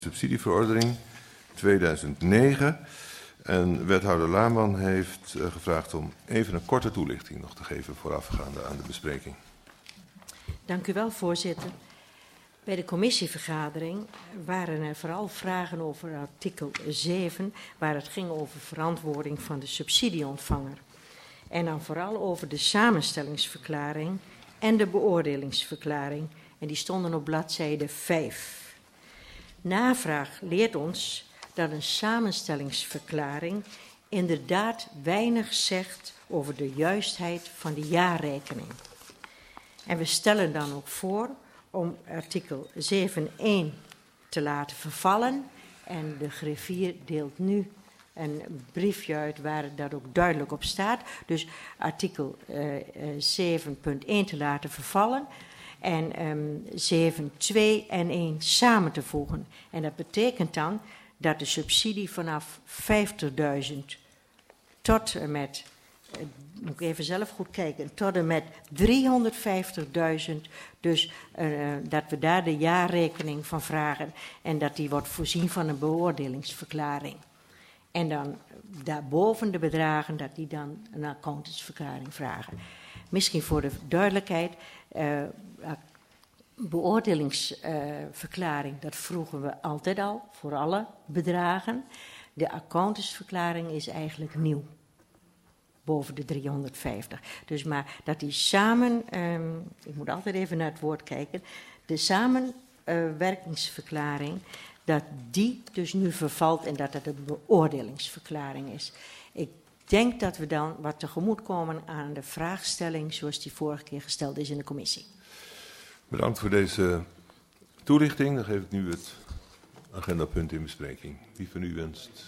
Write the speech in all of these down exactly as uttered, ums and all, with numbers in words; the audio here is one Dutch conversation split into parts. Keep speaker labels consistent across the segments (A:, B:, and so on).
A: Subsidieverordening tweeduizend negen. En wethouder Laarman heeft uh, gevraagd om even een korte toelichting nog te geven voorafgaande aan de bespreking.
B: Dank u wel, voorzitter. Bij de commissievergadering waren er vooral vragen over artikel zeven, waar het ging over verantwoording van de subsidieontvanger. En dan vooral over de samenstellingsverklaring en de beoordelingsverklaring. En die stonden op bladzijde vijf. Navraag leert ons dat een samenstellingsverklaring inderdaad weinig zegt over de juistheid van de jaarrekening. En we stellen dan ook voor om artikel zeven punt één te laten vervallen. En de griffier deelt nu een briefje uit waar dat ook duidelijk op staat. Dus artikel uh, zeven punt één te laten vervallen. En um, zeven punt twee en één samen te voegen. En dat betekent dan dat de subsidie vanaf vijftigduizend tot en met, uh, moet ik even zelf goed kijken, tot en met driehonderdvijftigduizend, dus uh, dat we daar de jaarrekening van vragen en dat die wordt voorzien van een beoordelingsverklaring. En dan daarboven de bedragen, dat die dan een accountantsverklaring vragen. Misschien voor de duidelijkheid, uh, beoordelingsverklaring, uh, dat vroegen we altijd al, voor alle bedragen. De accountantsverklaring is eigenlijk nieuw, boven de driehonderdvijftig. Dus maar dat die samen, um, ik moet altijd even naar het woord kijken, de samenwerkingsverklaring, uh, dat die dus nu vervalt en dat dat een beoordelingsverklaring is. Ik denk dat we dan wat tegemoet komen aan de vraagstelling zoals die vorige keer gesteld is in de commissie.
A: Bedankt voor deze toelichting. Dan geef ik nu het agendapunt in bespreking. Wie van u wenst?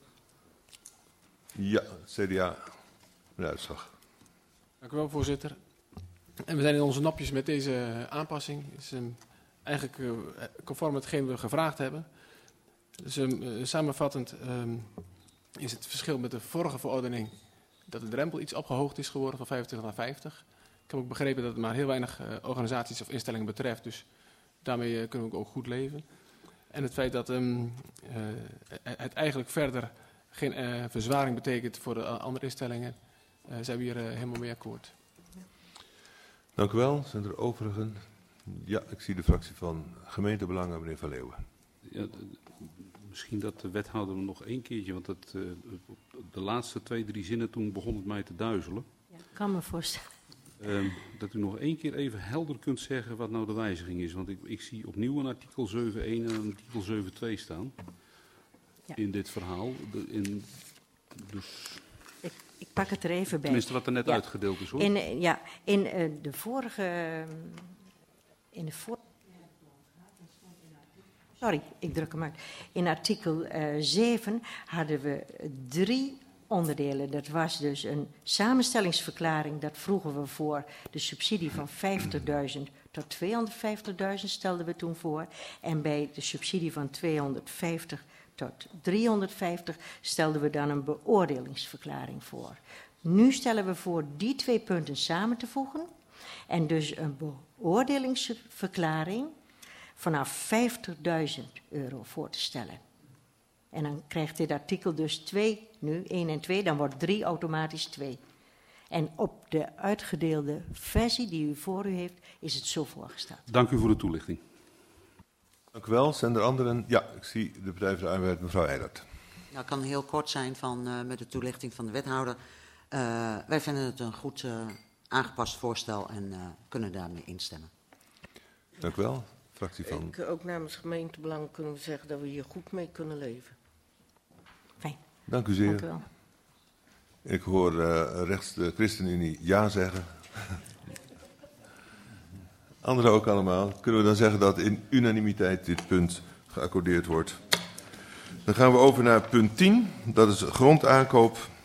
A: Ja, C D A, de uitslag.
C: Dank u wel, voorzitter. En we zijn in onze nopjes met deze aanpassing. Het is um, eigenlijk uh, conform hetgeen we gevraagd hebben. Dus um, uh, samenvattend um, is het verschil met de vorige verordening dat de drempel iets opgehoogd is geworden van vijfentwintig naar vijftig. Ik heb ook begrepen dat het maar heel weinig uh, organisaties of instellingen betreft. Dus daarmee uh, kunnen we ook goed leven. En het feit dat um, uh, het eigenlijk verder geen uh, verzwaring betekent voor de uh, andere instellingen, uh, zijn we hier uh, helemaal mee akkoord.
A: Dank u wel. Zijn er overigen? Ja, ik zie de fractie van Gemeentebelangen, meneer Van Leeuwen.
D: Ja, misschien dat de wethouder nog één keertje, want het, uh, de laatste twee, drie zinnen toen begon het mij te duizelen.
B: Ja, ik kan me voorstellen.
D: Uh, dat u nog één keer even helder kunt zeggen wat nou de wijziging is. Want ik, ik zie opnieuw een artikel zeven punt één en een artikel zeven punt twee staan. Ja. In dit verhaal. De, in, dus...
B: ik, ik pak het er even bij.
D: Tenminste wat er net ja. uitgedeeld is hoor.
B: In, ja, in uh, de vorige... In de vorige... Sorry, ik druk hem uit. In artikel uh, zeven hadden we drie onderdelen. Dat was dus een samenstellingsverklaring. Dat vroegen we voor de subsidie van vijftigduizend tot tweehonderdvijftigduizend stelden we toen voor. En bij de subsidie van tweehonderdvijftig tot driehonderdvijftig stelden we dan een beoordelingsverklaring voor. Nu stellen we voor die twee punten samen te voegen. En dus een beoordelingsverklaring vanaf vijftigduizend euro voor te stellen. En dan krijgt dit artikel dus twee, nu één en twee, dan wordt drie automatisch twee. En op de uitgedeelde versie die u voor u heeft, is het zo voorgesteld.
D: Dank u voor de toelichting.
A: Dank u wel. Zijn er anderen? Ja, ik zie de Partij voor de Arbeid, mevrouw Eilert.
E: Nou, het kan heel kort zijn van, uh, met de toelichting van de wethouder. Uh, wij vinden het een goed uh, aangepast voorstel en uh, kunnen daarmee instemmen.
A: Dank u wel. Fractie van...
F: Ik, ook namens gemeentebelang kunnen we zeggen dat we hier goed mee kunnen leven.
B: Fijn.
A: Dank u zeer.
B: Dank u wel.
A: Ik hoor uh, rechts de ChristenUnie ja zeggen. Anderen ook allemaal. Kunnen we dan zeggen dat in unanimiteit dit punt geaccordeerd wordt. Dan gaan we over naar punt tien. Dat is grondaankoop.